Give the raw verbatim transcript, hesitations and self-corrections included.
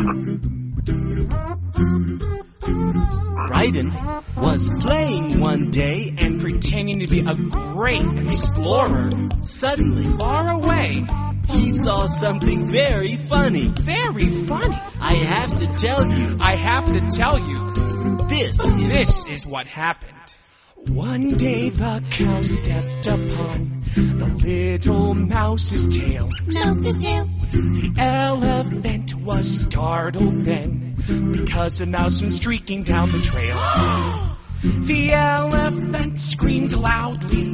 Bryden was playing one day and pretending to be a great explorer. Suddenly, Far away. he saw something very funny. Very funny. I have to tell you, I have to tell you, this is... this is what happened. One day the cow stepped upon the little mouse's tail. Mouse's tail. The elephant was startled then, because a mouse went streaking down the trail. The elephant screamed loudly.